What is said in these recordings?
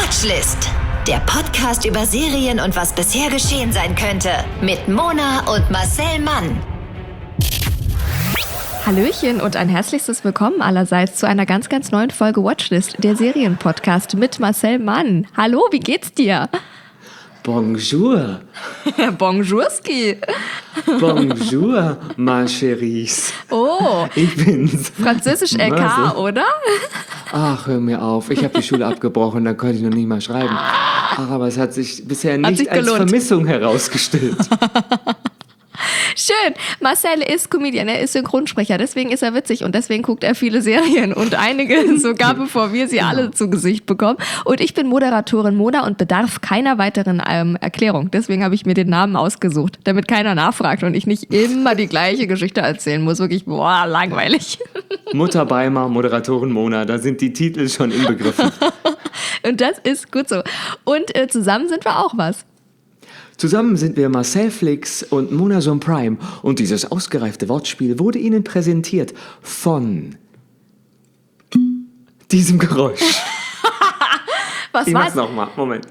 Watchlist. Der Podcast über Serien und was bisher geschehen sein könnte. Mit Mona und Marcel Mann. Hallöchen und ein herzlichstes Willkommen allerseits zu einer ganz, ganz neuen Folge Watchlist, der Serienpodcast mit Marcel Mann. Hallo, wie geht's dir? Bonjour. Bonjourski. Bonjour, ma chérie. Oh, Ich bin's. Französisch LK, Marcel. oder? Ach, hör mir auf. Ich habe die Schule abgebrochen, dann konnte ich noch nicht mal schreiben. Ach, aber es hat sich bisher nicht sich als gelohnt. Vermissung herausgestellt. Schön. Marcel ist Comedian, er ist Synchronsprecher, deswegen ist er witzig und deswegen guckt er viele Serien und einige sogar bevor wir sie alle zu Gesicht bekommen. Und ich bin Moderatorin Mona und bedarf keiner weiteren Erklärung. Deswegen habe ich mir den Namen ausgesucht, damit keiner nachfragt und ich nicht immer die gleiche Geschichte erzählen muss. Wirklich, boah, langweilig. Mutter Beimer, Moderatorin Mona, da sind die Titel schon inbegriffen. Und das ist gut so. Und zusammen sind wir auch was. Zusammen sind wir Marcel Flix und Monason Prime und dieses ausgereifte Wortspiel wurde Ihnen präsentiert von diesem Geräusch. Was Ich war's? mach's nochmal, Moment.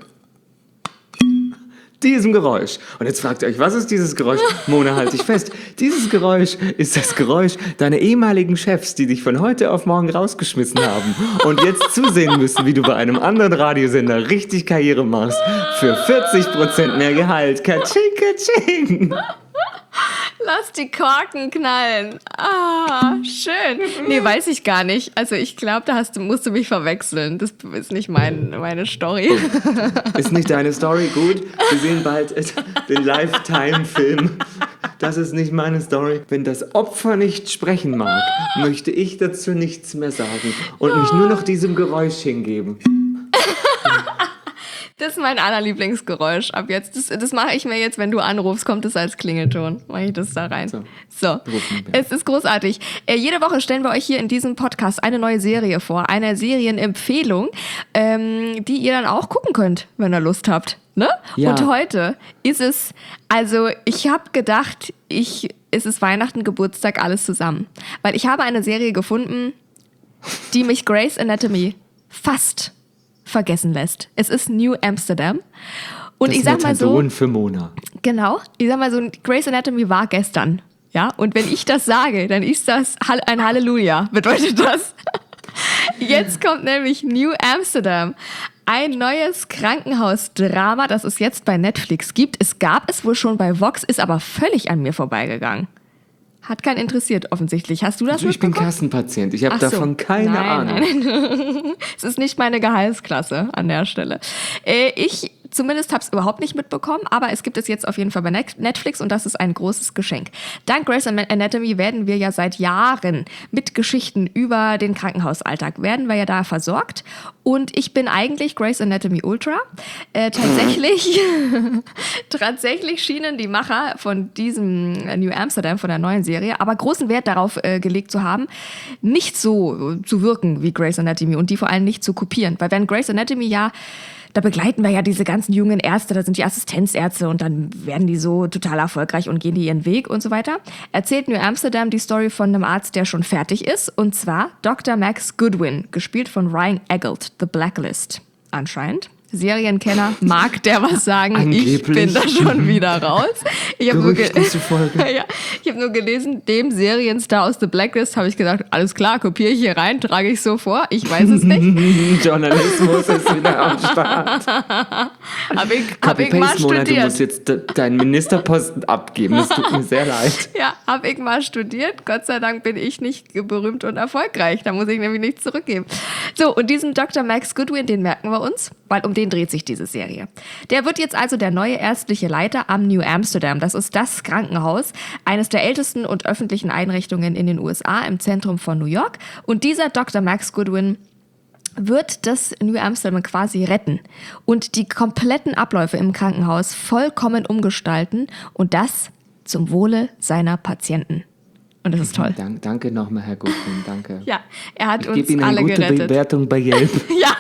Diesem Geräusch. Und jetzt fragt ihr euch, was ist dieses Geräusch? Mona, halt dich fest. Dieses Geräusch ist das Geräusch deiner ehemaligen Chefs, die dich von heute auf morgen rausgeschmissen haben und jetzt zusehen müssen, wie du bei einem anderen Radiosender richtig Karriere machst. Für 40% mehr Gehalt. Katsching, katsching. Lass die Korken knallen. Ah, schön. Nee, weiß ich gar nicht. Also ich glaube, musst du mich verwechseln. Das ist nicht meine Story. Ist nicht deine Story gut? Wir sehen bald den Lifetime-Film. Das ist nicht meine Story. Wenn das Opfer nicht sprechen mag, möchte ich dazu nichts mehr sagen und mich nur noch diesem Geräusch hingeben. Das ist mein allerlieblingsgeräusch ab jetzt. Das mache ich mir jetzt, wenn du anrufst, kommt es als Klingelton. Mache ich das da rein. So. Rufen wir. Es ist großartig. Jede Woche stellen wir euch hier in diesem Podcast eine neue Serie vor. Eine Serienempfehlung, die ihr dann auch gucken könnt, wenn ihr Lust habt. Ne? Ja. Und heute ist es, also ich habe gedacht, es ist Weihnachten, Geburtstag, alles zusammen. Weil ich habe eine Serie gefunden, die mich Grey's Anatomy fast vergessen lässt. Es ist New Amsterdam. Und Das ich sag mal so, Methadon für Mona. genau, ich sag mal so, Grey's Anatomy war gestern. Ja, und wenn ich das sage, dann ist das ein Halleluja, bedeutet das. Jetzt kommt nämlich New Amsterdam. Ein neues Krankenhausdrama, das es jetzt bei Netflix gibt. Es gab es wohl schon bei Vox, ist aber völlig an mir vorbeigegangen. Hat keinen interessiert, offensichtlich. Hast du das Also ich bin mitbekommen? Kassenpatient. Ich habe Ach so. davon keine Ahnung. Nein. Es ist nicht meine Gehaltsklasse an der Stelle. Ich zumindest habe es überhaupt nicht mitbekommen, aber es gibt es jetzt auf jeden Fall bei Netflix und das ist ein großes Geschenk. Dank Grey's Anatomy werden wir ja seit Jahren mit Geschichten über den Krankenhausalltag, werden wir ja da versorgt und ich bin eigentlich Grey's Anatomy Ultra. Tatsächlich schienen die Macher von diesem New Amsterdam, von der neuen Serie, aber großen Wert darauf gelegt zu haben, nicht so zu wirken wie Grey's Anatomy und die vor allem nicht zu kopieren. Weil wenn Grey's Anatomy da begleiten wir ja diese ganzen jungen Ärzte, da sind die Assistenzärzte und dann werden die so total erfolgreich und gehen die ihren Weg und so weiter. Erzählt New Amsterdam die Story von einem Arzt, der schon fertig ist, und zwar Dr. Max Goodwin, gespielt von Ryan Eggold, The Blacklist anscheinend. Serienkenner mag der was sagen, ich Angeblich. bin da schon wieder raus. Ich habe Gerüchten zufolge. ja, ich habe nur gelesen, dem Serienstar aus The Blacklist habe ich gedacht, alles klar, kopiere ich hier rein, trage ich so vor, ich weiß es nicht. Journalismus ist wieder am Start. Hab ich mal Copy-Paste, Mona, du studiert. musst jetzt deinen Ministerposten abgeben. Das tut mir sehr leid. Ja, habe ich mal studiert. Gott sei Dank bin ich nicht berühmt und erfolgreich. Da muss ich nämlich nichts zurückgeben. So, und diesen Dr. Max Goodwin, den merken wir uns, weil um den dreht sich diese Serie. Der wird jetzt also der neue ärztliche Leiter am New Amsterdam. Das ist das Krankenhaus, eines der ältesten und öffentlichen Einrichtungen in den USA im Zentrum von New York. Und dieser Dr. Max Goodwin wird das New Amsterdam quasi retten und die kompletten Abläufe im Krankenhaus vollkommen umgestalten und das zum Wohle seiner Patienten. Und das ist toll. Danke nochmal, Herr Goodwin, danke. Ja, er hat Ich uns gebe Ihnen alle eine gute gerettet. Bewertung bei Yelp. Ja.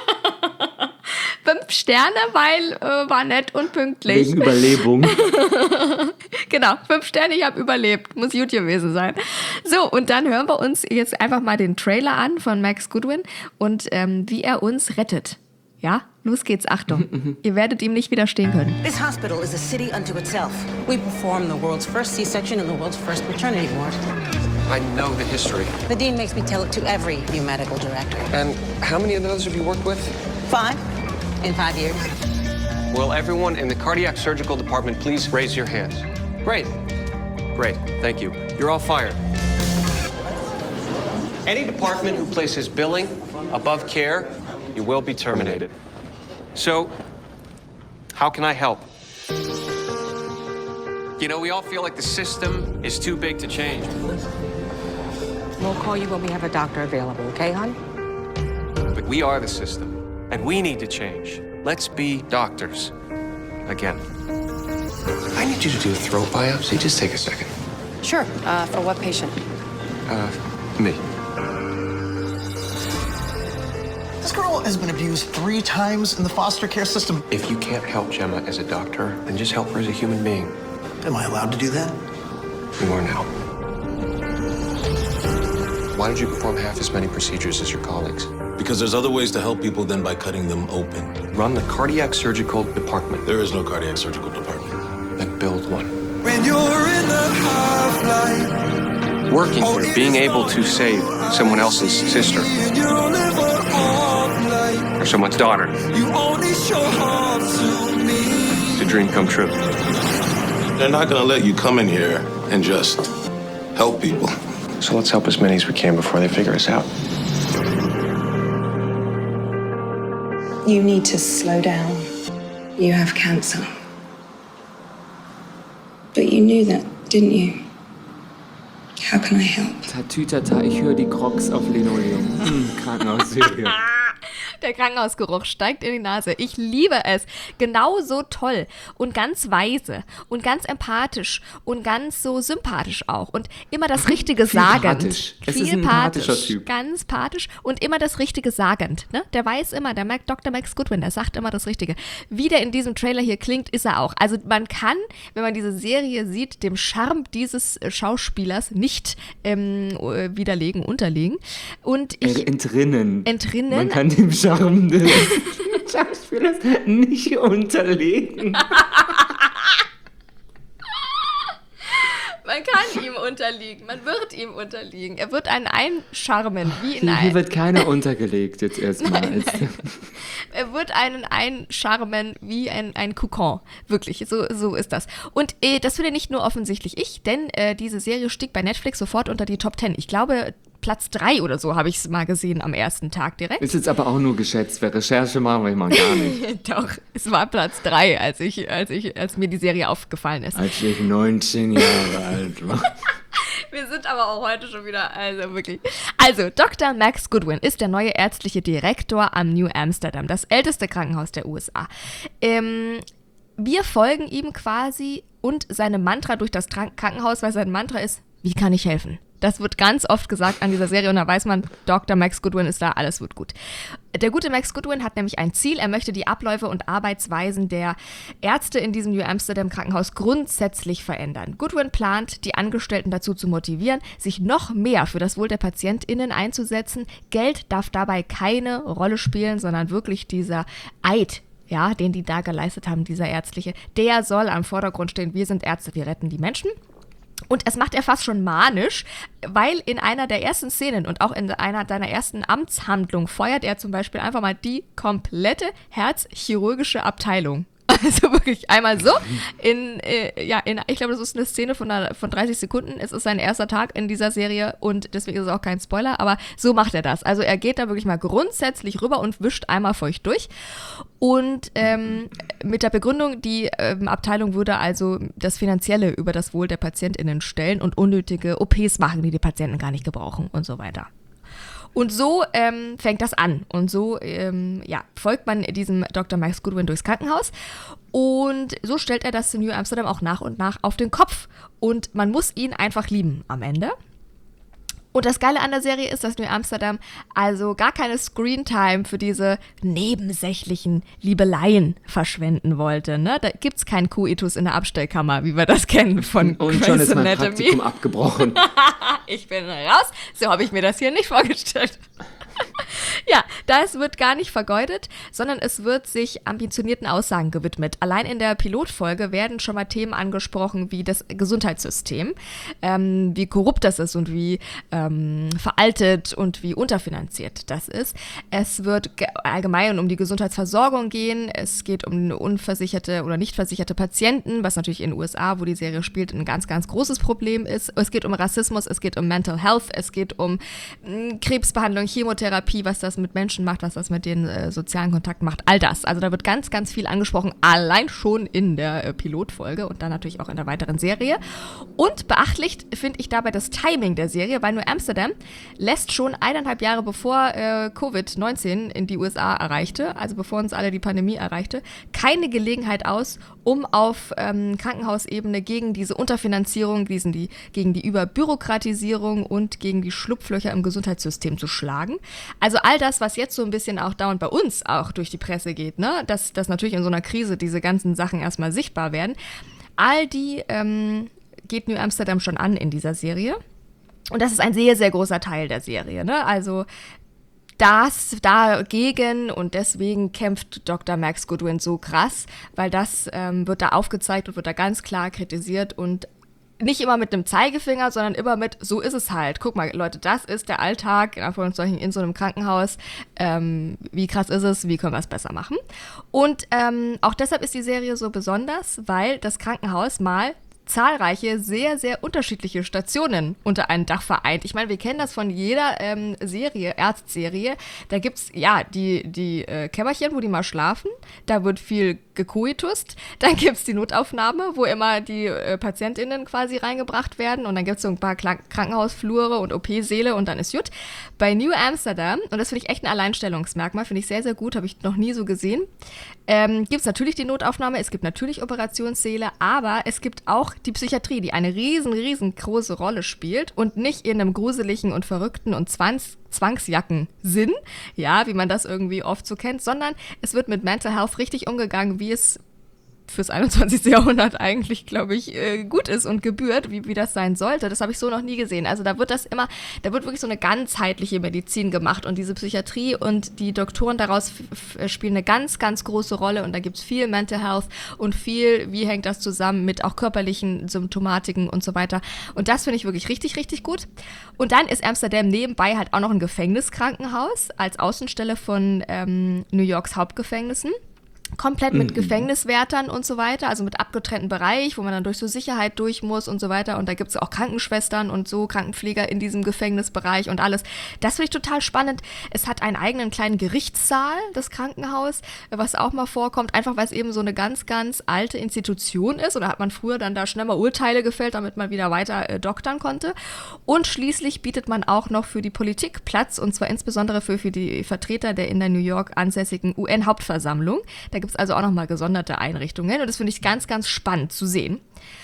5 Sterne, weil war nett und pünktlich. Wegen Überlebung. Genau, 5 Sterne, ich habe überlebt. Muss gut gewesen sein. So, und dann hören wir uns jetzt einfach mal den Trailer an von Max Goodwin und wie er uns rettet. Ja, los geht's, Achtung. Ihr werdet ihm nicht widerstehen können. This hospital is a city unto itself. We perform the world's first C-section in the world's first maternity ward. I know the history. The dean makes me tell it to every new medical director. And how many of those have you worked with? 5 in 5 years. Will everyone in the cardiac surgical department please raise your hands? Great. Great. Thank you. You're all fired. Any department who places billing above care, you will be terminated. So, how can I help? You know, we all feel like the system is too big to change. We'll call you when we have a doctor available, okay, hon? But we are the system, and we need to change. Let's be doctors. Again. I need you to do a throat biopsy. Just take a second. Sure. For what patient? Me. This girl has been abused 3 times in the foster care system. If you can't help Gemma as a doctor, then just help her as a human being. Am I allowed to do that? You are now. Why did you perform half as many procedures as your colleagues? Because there's other ways to help people than by cutting them open. Run the cardiac surgical department. There is no cardiac surgical department. Then build one. When you're in the half-light, Working here, being able to save someone else's sister and you live an off light, or someone's daughter, you only show heart to me. it's a dream come true. They're not gonna let you come in here and just help people. So let's help as many as we can before they figure us out. You need to slow down. You have cancer. But you knew that, didn't you? How can I help? Tatütata, ich höre die Crocs auf Linoleum. Krankenhausserie. Der Krankenhausgeruch steigt in die Nase. Ich liebe es. Genauso toll und ganz weise und ganz empathisch und ganz so sympathisch auch. Und immer das Richtige sagend. Es ist ein empathischer Typ. Ganz pathisch und immer das Richtige sagend. Ne? Der weiß immer, Dr. Max Goodwin, der sagt immer das Richtige. Wie der in diesem Trailer hier klingt, ist er auch. Also man kann, wenn man diese Serie sieht, dem Charme dieses Schauspielers nicht widerlegen, unterlegen. Und Entrinnen. Man entrinnen. kann dem Charme des Schauspielers nicht unterlegen. Man kann ihm unterliegen, man wird ihm unterliegen. Er wird einen einscharmen, wie in Hier ein... wird keiner untergelegt jetzt erstmal. Er wird einen einscharmen wie ein Kokon. Wirklich, so ist das. Und das finde nicht nur offensichtlich ich, denn diese Serie stieg bei Netflix sofort unter die Top 10. Ich glaube, Platz 3 oder so habe ich es mal gesehen am ersten Tag direkt. Ist jetzt aber auch nur geschätzt. Wer Recherche machen wir mal gar nicht. Doch, es war Platz 3, als mir die Serie aufgefallen ist. Als ich 19 Jahre alt war. Wir sind aber auch heute schon wieder, also wirklich. Also, Dr. Max Goodwin ist der neue ärztliche Direktor am New Amsterdam, das älteste Krankenhaus der USA. Wir folgen ihm quasi und seinem Mantra durch das Krankenhaus, weil sein Mantra ist, wie kann ich helfen? Das wird ganz oft gesagt an dieser Serie und da weiß man, Dr. Max Goodwin ist da, alles wird gut. Der gute Max Goodwin hat nämlich ein Ziel, er möchte die Abläufe und Arbeitsweisen der Ärzte in diesem New Amsterdam Krankenhaus grundsätzlich verändern. Goodwin plant, die Angestellten dazu zu motivieren, sich noch mehr für das Wohl der PatientInnen einzusetzen. Geld darf dabei keine Rolle spielen, sondern wirklich dieser Eid, ja, den die da geleistet haben, dieser ärztliche, der soll am Vordergrund stehen. Wir sind Ärzte, wir retten die Menschen. Und das macht er fast schon manisch, weil in einer der ersten Szenen und auch in einer seiner ersten Amtshandlungen feuert er zum Beispiel einfach mal die komplette herzchirurgische Abteilung. Also wirklich einmal so, ich glaube, das ist eine Szene von 30 Sekunden. Es ist sein erster Tag in dieser Serie und deswegen ist es auch kein Spoiler, aber so macht er das. Also er geht da wirklich mal grundsätzlich rüber und wischt einmal feucht durch. Und mit der Begründung, die Abteilung würde also das Finanzielle über das Wohl der PatientInnen stellen und unnötige OPs machen, die Patienten gar nicht gebrauchen und so weiter. Und so fängt das an. Und so folgt man diesem Dr. Max Goodwin durchs Krankenhaus. Und so stellt er das in New Amsterdam auch nach und nach auf den Kopf. Und man muss ihn einfach lieben am Ende. Und das Geile an der Serie ist, dass New Amsterdam also gar keine Screentime für diese nebensächlichen Liebeleien verschwenden wollte. Ne? Da gibt's keinen Coitus in der Abstellkammer, wie wir das kennen von Und schon ist mein Praktikum abgebrochen. Ich bin raus. So habe ich mir das hier nicht vorgestellt. Ja, das wird gar nicht vergeudet, sondern es wird sich ambitionierten Aussagen gewidmet. Allein in der Pilotfolge werden schon mal Themen angesprochen wie das Gesundheitssystem, wie korrupt das ist und wie veraltet und wie unterfinanziert das ist. Es wird allgemein um die Gesundheitsversorgung gehen. Es geht um unversicherte oder nicht versicherte Patienten, was natürlich in den USA, wo die Serie spielt, ein ganz, ganz großes Problem ist. Es geht um Rassismus, es geht um Mental Health, es geht um Krebsbehandlung, Chemotherapie, was das mit Menschen macht, was das mit den sozialen Kontakten macht, all das. Also da wird ganz, ganz viel angesprochen, allein schon in der Pilotfolge und dann natürlich auch in der weiteren Serie. Und beachtlich finde ich dabei das Timing der Serie, weil New Amsterdam lässt schon 1,5 Jahre bevor Covid-19 in die USA erreichte, also bevor uns alle die Pandemie erreichte, keine Gelegenheit aus, um auf Krankenhausebene gegen diese Unterfinanzierung, gegen die Überbürokratisierung und gegen die Schlupflöcher im Gesundheitssystem zu schlagen. Also all das, was jetzt so ein bisschen auch dauernd bei uns auch durch die Presse geht, ne, dass natürlich in so einer Krise diese ganzen Sachen erstmal sichtbar werden, all die geht New Amsterdam schon an in dieser Serie. Und das ist ein sehr, sehr großer Teil der Serie, ne? Also das dagegen und deswegen kämpft Dr. Max Goodwin so krass, weil das wird da aufgezeigt und wird da ganz klar kritisiert und nicht immer mit einem Zeigefinger, sondern immer mit, so ist es halt. Guck mal, Leute, das ist der Alltag in so einem Krankenhaus. Wie krass ist es? Wie können wir es besser machen? Und auch deshalb ist die Serie so besonders, weil das Krankenhaus mal zahlreiche, sehr, sehr unterschiedliche Stationen unter einem Dach vereint. Ich meine, wir kennen das von jeder Arztserie. Da gibt's ja die Kämmerchen, wo die mal schlafen. Da wird viel gekoitust. Dann gibt's die Notaufnahme, wo immer die PatientInnen quasi reingebracht werden. Und dann gibt's so ein paar Krankenhausflure und OP-Säle und dann ist gut. Bei New Amsterdam, und das finde ich echt ein Alleinstellungsmerkmal, finde ich sehr, sehr gut, habe ich noch nie so gesehen, gibt's natürlich die Notaufnahme, es gibt natürlich Operationssäle, aber es gibt auch die Psychiatrie, die eine riesengroße Rolle spielt und nicht in einem gruseligen und verrückten und Zwangsjacken-Sinn, ja, wie man das irgendwie oft so kennt, sondern es wird mit Mental Health richtig umgegangen, wie es fürs 21. Jahrhundert eigentlich, glaube ich, gut ist und gebührt, wie das sein sollte. Das habe ich so noch nie gesehen. Also da wird wirklich so eine ganzheitliche Medizin gemacht und diese Psychiatrie und die Doktoren daraus spielen eine ganz, ganz große Rolle und da gibt es viel Mental Health und viel, wie hängt das zusammen mit auch körperlichen Symptomatiken und so weiter. Und das finde ich wirklich richtig, richtig gut. Und dann ist Amsterdam nebenbei halt auch noch ein Gefängniskrankenhaus als Außenstelle von New Yorks Hauptgefängnissen. Komplett mit Gefängniswärtern und so weiter, also mit abgetrennten Bereich, wo man dann durch so Sicherheit durch muss und so weiter. Und da gibt es auch Krankenschwestern und so Krankenpfleger in diesem Gefängnisbereich und alles. Das finde ich total spannend. Es hat einen eigenen kleinen Gerichtssaal, das Krankenhaus, was auch mal vorkommt, einfach weil es eben so eine ganz, ganz alte Institution ist. Oder hat man früher dann da schnell mal Urteile gefällt, damit man wieder weiter doktern konnte. Und schließlich bietet man auch noch für die Politik Platz, und zwar insbesondere für die Vertreter der in der New York ansässigen UN-Hauptversammlung. Da gibt es also auch nochmal gesonderte Einrichtungen und das finde ich ganz, ganz spannend zu sehen.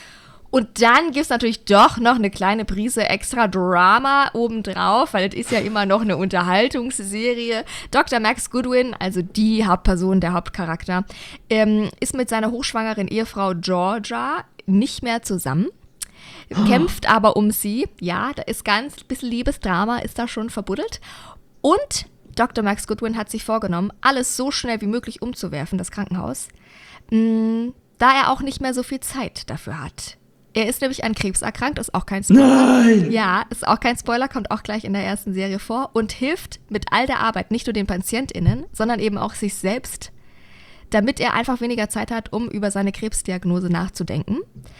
Und dann gibt es natürlich doch noch eine kleine Prise extra Drama obendrauf, weil es ist ja immer noch eine Unterhaltungsserie. Dr. Max Goodwin, also die Hauptperson, der Hauptcharakter, ist mit seiner hochschwangeren Ehefrau Georgia nicht mehr zusammen. Kämpft aber um sie. Ja, da ist ganz bisschen Liebesdrama, ist da schon verbuddelt. Und Dr. Max Goodwin hat sich vorgenommen, alles so schnell wie möglich umzuwerfen, das Krankenhaus, da er auch nicht mehr so viel Zeit dafür hat. Er ist nämlich an Krebs erkrankt, ist auch kein Spoiler. Nein! Ja, ist auch kein Spoiler, kommt auch gleich in der ersten Serie vor und hilft mit all der Arbeit nicht nur den PatientInnen, sondern eben auch sich selbst, damit er einfach weniger Zeit hat, um über seine Krebsdiagnose nachzudenken.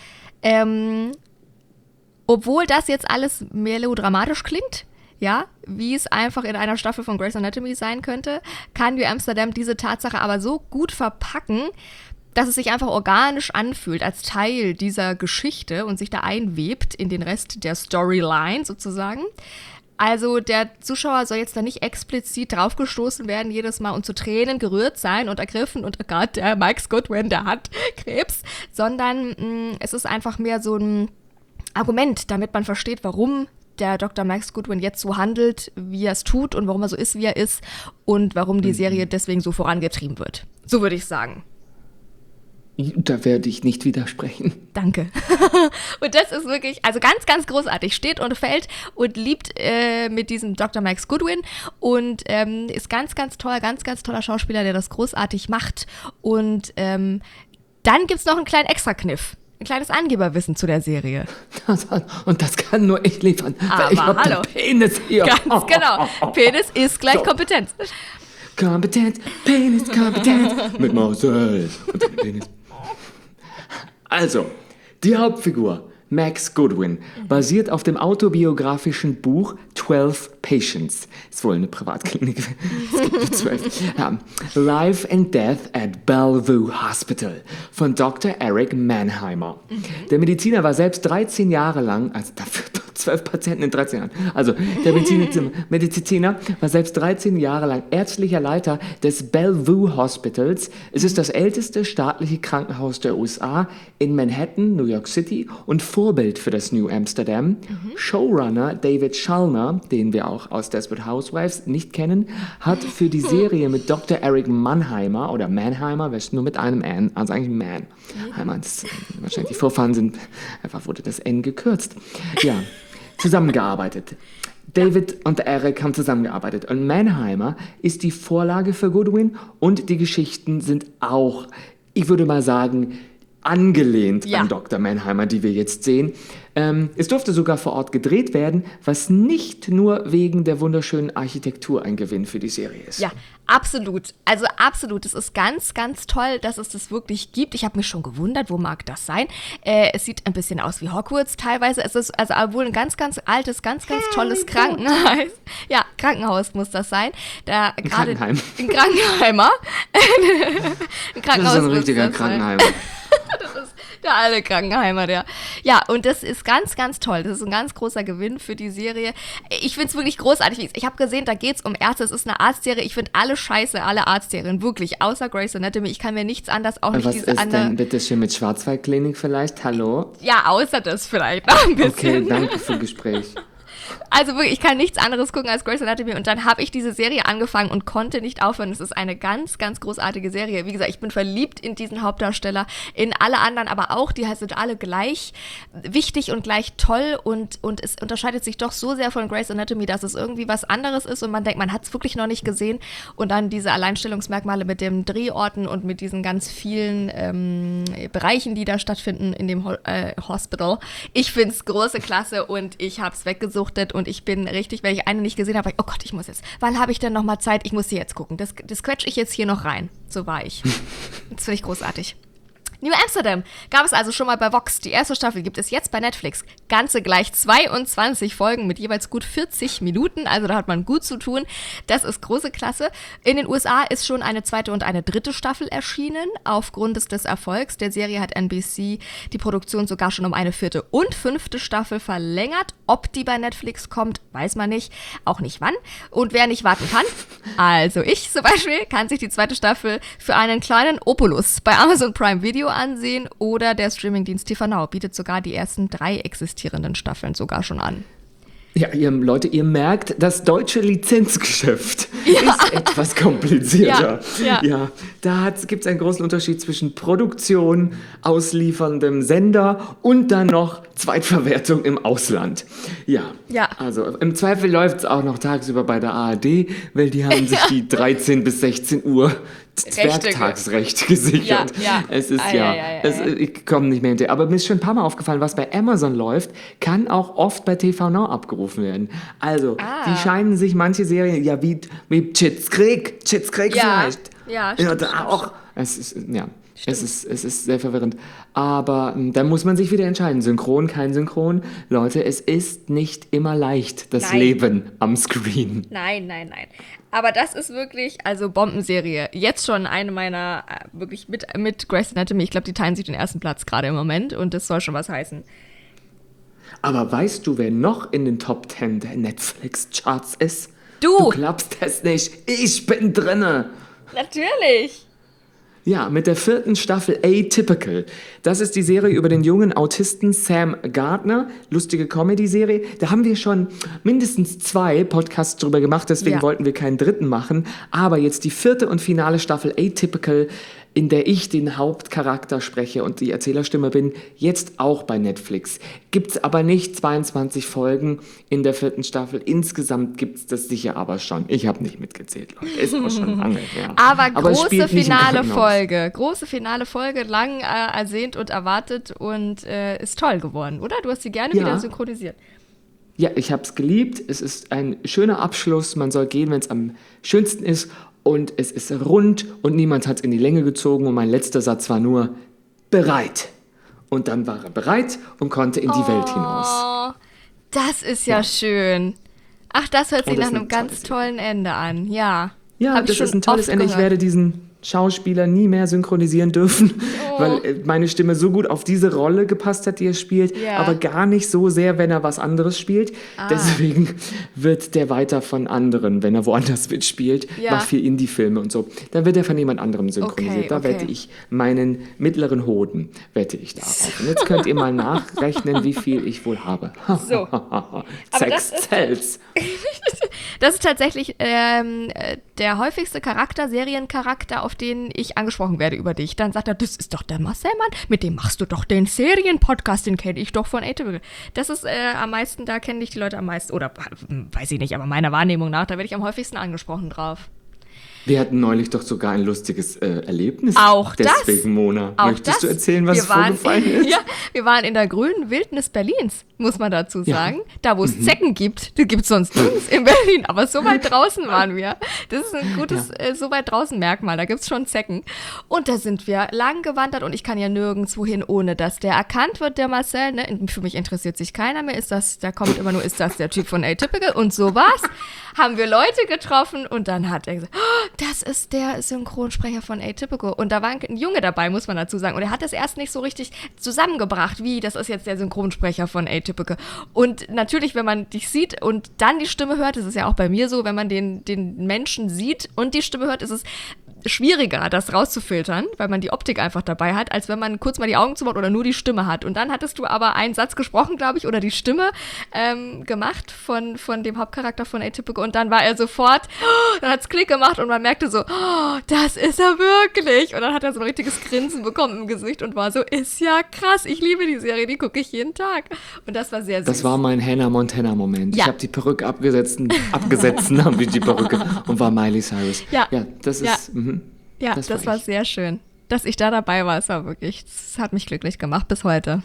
Obwohl das jetzt alles melodramatisch klingt, ja, wie es einfach in einer Staffel von Grey's Anatomy sein könnte, kann New Amsterdam diese Tatsache aber so gut verpacken, dass es sich einfach organisch anfühlt als Teil dieser Geschichte und sich da einwebt in den Rest der Storyline sozusagen. Also der Zuschauer soll jetzt da nicht explizit draufgestoßen werden jedes Mal und zu Tränen gerührt sein und ergriffen und oh Gott, der Max Goodwin, der hat Krebs, sondern es ist einfach mehr so ein Argument, damit man versteht, warum der Dr. Max Goodwin jetzt so handelt, wie er es tut und warum er so ist, wie er ist und warum die Serie deswegen so vorangetrieben wird. So würde ich sagen. Da werde ich nicht widersprechen. Danke. Und das ist wirklich, also ganz, ganz großartig. Steht und fällt und liebt mit diesem Dr. Max Goodwin und ist ganz, ganz toll, ganz, ganz toller Schauspieler, der das großartig macht. Und dann gibt es noch einen kleinen Extrakniff. Ein kleines Angeberwissen zu der Serie. Und das kann nur ich liefern. Aber ich hab hallo. Den Penis hier. Ganz genau. Penis ist gleich Kompetenz. Kompetenz, Penis, Kompetenz. Mit Marcel. Und Penis. Also, die Hauptfigur, Max Goodwin, basiert auf dem autobiografischen Buch 12 Patients. Ist wohl eine Privatklinik. Es gibt nur 12. Ja. Life and Death at Bellevue Hospital von Dr. Eric Mannheimer. Der Mediziner war selbst 13 Jahre lang, also dafür 12 Patienten in 13 Jahren. Also, der Mediziner war selbst 13 Jahre lang ärztlicher Leiter des Bellevue Hospitals. Es ist das älteste staatliche Krankenhaus der USA in Manhattan, New York City und Vorbild für das New Amsterdam. Showrunner David Schallner, den wir auch aus Desperate Housewives nicht kennen, hat für die Serie mit Dr. Eric Mannheimer oder Mannheimer, nur mit einem N, also eigentlich Mannheimer, wahrscheinlich die Vorfahren sind, einfach wurde das N gekürzt. Ja. Zusammengearbeitet. David und Eric haben zusammengearbeitet. Und Mannheimer ist die Vorlage für Goodwin und die Geschichten sind auch, ich würde mal sagen, angelehnt an Dr. Mannheimer, die wir jetzt sehen. Es durfte sogar vor Ort gedreht werden, was nicht nur wegen der wunderschönen Architektur ein Gewinn für die Serie ist. Ja, absolut. Also absolut. Es ist ganz, ganz toll, dass es das wirklich gibt. Ich habe mich schon gewundert, wo mag das sein? Es sieht ein bisschen aus wie Hogwarts teilweise. Es ist also wohl ein ganz, ganz altes, ganz, ganz tolles Krankenhaus. Ja, Krankenhaus muss das sein. Da Ein Krankenheim. Ein Krankenheimer. Ein Krankenhaus das ist ein richtiger Krankenheimer. Das ist der alte Krankenheimer, der. Ja, und das ist ganz, ganz toll. Das ist ein ganz großer Gewinn für die Serie. Ich finde es wirklich großartig. Ich habe gesehen, da geht es um Ärzte. Es ist eine Arztserie. Ich finde alle scheiße, alle Arztserien. Wirklich, außer Grey's Anatomy. Ich kann mir nichts anderes, auch nicht was diese ist andere. denn bitte schön mit Schwarzwaldklinik vielleicht? Hallo? Ja, außer das vielleicht noch ein bisschen. Okay, danke für das Gespräch. Also wirklich, ich kann nichts anderes gucken als Grey's Anatomy und dann habe ich diese Serie angefangen und konnte nicht aufhören. Es ist eine ganz, ganz großartige Serie. Wie gesagt, ich bin verliebt in diesen Hauptdarsteller, in alle anderen, aber auch, die sind alle gleich wichtig und gleich toll und es unterscheidet sich doch so sehr von Grey's Anatomy, dass es irgendwie was anderes ist und man denkt, man hat es wirklich noch nicht gesehen und dann diese Alleinstellungsmerkmale mit den Drehorten und mit diesen ganz vielen Bereichen, die da stattfinden in dem Hospital. Ich finde es große Klasse und ich habe es weggesuchtet und ich bin richtig, wenn ich eine nicht gesehen habe, oh Gott, ich muss jetzt, wann habe ich denn noch mal Zeit? Ich muss sie jetzt gucken. Das quetsche ich jetzt hier noch rein. So war ich. Das finde ich großartig. New Amsterdam gab es also schon mal bei Vox. Die erste Staffel gibt es jetzt bei Netflix. Ganze gleich 22 Folgen mit jeweils gut 40 Minuten. Also da hat man gut zu tun. Das ist große Klasse. In den USA ist schon eine zweite und eine dritte Staffel erschienen. Aufgrund des Erfolgs der Serie hat NBC die Produktion sogar schon um eine vierte und fünfte Staffel verlängert. Ob die bei Netflix kommt, weiß man nicht. Auch nicht wann. Und wer nicht warten kann, also ich zum Beispiel, kann sich die zweite Staffel für einen kleinen Opulus bei Amazon Prime Video ansehen oder der Streamingdienst TV Now bietet sogar die ersten 3 existierenden Staffeln sogar schon an. Ja, Leute, ihr merkt, das deutsche Lizenzgeschäft ist etwas komplizierter. Ja, da gibt es einen großen Unterschied zwischen Produktion, auslieferndem Sender und dann noch Zweitverwertung im Ausland. Ja. Also im Zweifel läuft es auch noch tagsüber bei der ARD, weil die haben sich die 13 bis 16 Uhr Werktagsrecht gesichert. Es ist ich komme nicht mehr hinterher. Aber mir ist schon ein paar Mal aufgefallen, was bei Amazon läuft, kann auch oft bei TV Now abgerufen werden. Also, die scheinen sich manche Serien, wie Schitt's Creek vielleicht. Ja, auch. Es ist sehr verwirrend. Aber da muss man sich wieder entscheiden. Synchron, kein Synchron. Leute, es ist nicht immer leicht, das Leben am Screen. Nein. Aber das ist wirklich, also Bombenserie. Jetzt schon eine meiner, wirklich mit Grey's Anatomy. Ich glaube, die teilen sich den ersten Platz gerade im Moment und das soll schon was heißen. Aber weißt du, wer noch in den Top 10 der Netflix-Charts ist? Du glaubst es nicht. Ich bin drinne. Natürlich. Ja, mit der 4. Staffel Atypical. Das ist die Serie über den jungen Autisten Sam Gardner. Lustige Comedy-Serie. Da haben wir schon mindestens 2 Podcasts drüber gemacht, deswegen wollten wir keinen dritten machen. Aber jetzt die 4. und finale Staffel Atypical. in der ich den Hauptcharakter spreche und die Erzählerstimme bin, jetzt auch bei Netflix. Gibt es aber nicht 22 Folgen in der 4. Staffel. Insgesamt gibt es das sicher aber schon. Ich habe nicht mitgezählt, Leute. Ist auch schon lange her. Aber es große spielt nicht im finale Krankenhaus. Folge. Große finale Folge, lang ersehnt und erwartet und ist toll geworden, oder? Du hast sie gerne wieder synchronisiert. Ja, ich habe es geliebt. Es ist ein schöner Abschluss. Man soll gehen, wenn es am schönsten ist. Und es ist rund und niemand hat es in die Länge gezogen. Und mein letzter Satz war nur, bereit. Und dann war er bereit und konnte in die Welt hinaus. Das ist ja schön. Ach, das hört sich Und das nach ist einem ganz tollen Ende an. Ja. Ja, Hab ich das schon ist ein tolles oft Ende. Ich gehört. werde diesen Schauspieler nie mehr synchronisieren dürfen, weil meine Stimme so gut auf diese Rolle gepasst hat, die er spielt, Ja. aber gar nicht so sehr, wenn er was anderes spielt. Deswegen wird der weiter von anderen, wenn er woanders mitspielt, Ja. macht viel Indie-Filme und so, dann wird er von jemand anderem synchronisiert. Da Okay. wette ich meinen mittleren Hoden, wette ich darauf. Und jetzt könnt ihr mal nachrechnen, wie viel ich wohl habe. So. Sex sells. Das ist tatsächlich der häufigste Seriencharakter, auf den ich angesprochen werde über dich. Dann sagt er, das ist doch der Marcel Mann, mit dem machst du doch den Serienpodcast, den kenne ich doch von Atypical. Das ist am meisten, da kennen dich die Leute am meisten, oder weiß ich nicht, aber meiner Wahrnehmung nach, da werde ich am häufigsten angesprochen drauf. Wir hatten neulich doch sogar ein lustiges Erlebnis. Auch das. Deswegen, Mona, möchtest du erzählen, was vorgefallen ist? Ja, wir waren in der grünen Wildnis Berlins, muss man dazu sagen. Da, wo es Zecken gibt. Die gibt es sonst nirgends in Berlin, aber so weit draußen waren wir. Das ist ein gutes so weit draußen Merkmal, da gibt es schon Zecken. Und da sind wir lang gewandert und ich kann ja nirgendwo hin, ohne dass der erkannt wird, der Marcel. Ne? Für mich interessiert sich keiner mehr, da kommt immer nur, ist das der Typ von Atypical? Und so war's. Haben wir Leute getroffen und dann hat er gesagt, oh, das ist der Synchronsprecher von Atypical. Und da war ein Junge dabei, muss man dazu sagen. Und er hat das erst nicht so richtig zusammengebracht, wie, das ist jetzt der Synchronsprecher von Atypical. Und natürlich, wenn man dich sieht und dann die Stimme hört, das ist ja auch bei mir so, wenn man den Menschen sieht und die Stimme hört, ist es schwieriger, das rauszufiltern, weil man die Optik einfach dabei hat, als wenn man kurz mal die Augen zumacht oder nur die Stimme hat. Und dann hattest du aber einen Satz gesprochen, glaube ich, oder die Stimme gemacht von dem Hauptcharakter von Atypical und dann war er sofort, dann hat's Klick gemacht und man merkte so, oh, das ist er wirklich. Und dann hat er so ein richtiges Grinsen bekommen im Gesicht und war so, ist ja krass, ich liebe die Serie, die gucke ich jeden Tag. Und das war sehr süß. Das war mein Hannah Montana-Moment. Ja. Ich habe die Perücke abgesetzt habe ich die Perücke und war Miley Cyrus. Ja. Das ist... Ja, das war sehr schön. Dass ich da dabei war, es war wirklich, das hat mich glücklich gemacht bis heute.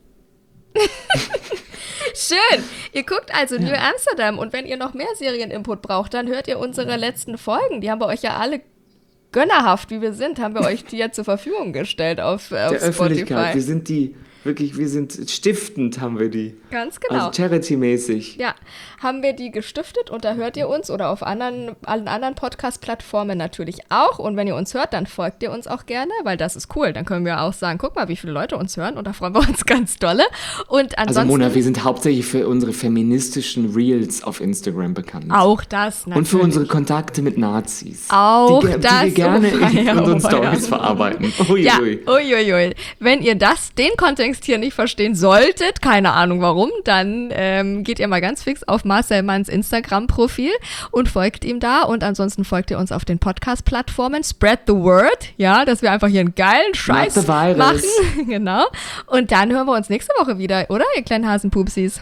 Schön. Ihr guckt also New Amsterdam und wenn ihr noch mehr Serieninput braucht, dann hört ihr unsere letzten Folgen. Die haben wir euch ja alle gönnerhaft, wie wir sind, haben wir euch die ja zur Verfügung gestellt auf der Spotify. Öffentlichkeit. Wir sind stiftend, haben wir die. Ganz genau. Also Charity-mäßig. Ja, haben wir die gestiftet und da hört ihr uns oder auf allen anderen Podcast-Plattformen natürlich auch. Und wenn ihr uns hört, dann folgt ihr uns auch gerne, weil das ist cool. Dann können wir auch sagen, guck mal, wie viele Leute uns hören und da freuen wir uns ganz dolle. Und ansonsten, Also Mona, wir sind hauptsächlich für unsere feministischen Reels auf Instagram bekannt. auch das natürlich. Und für unsere Kontakte mit Nazis. Auch die das. wir gerne Oh in ja, unseren oh ja. Stories verarbeiten. Ja, Uiui. uiuiui. Wenn ihr den Kontext hier nicht verstehen solltet, keine Ahnung warum, dann geht ihr mal ganz fix auf Marcel Manns Instagram-Profil und folgt ihm da. Und ansonsten folgt ihr uns auf den Podcast-Plattformen. Spread the word, ja, dass wir einfach hier einen geilen Scheiß Not the virus. machen. Genau. Und dann hören wir uns nächste Woche wieder, oder, ihr kleinen Hasenpupsis?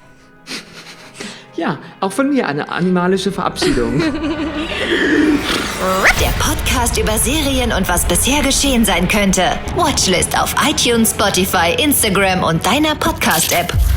Ja, auch von mir eine animalische Verabschiedung. Der Podcast über Serien und was bisher geschehen sein könnte. Watchlist auf iTunes, Spotify, Instagram und deiner Podcast-App.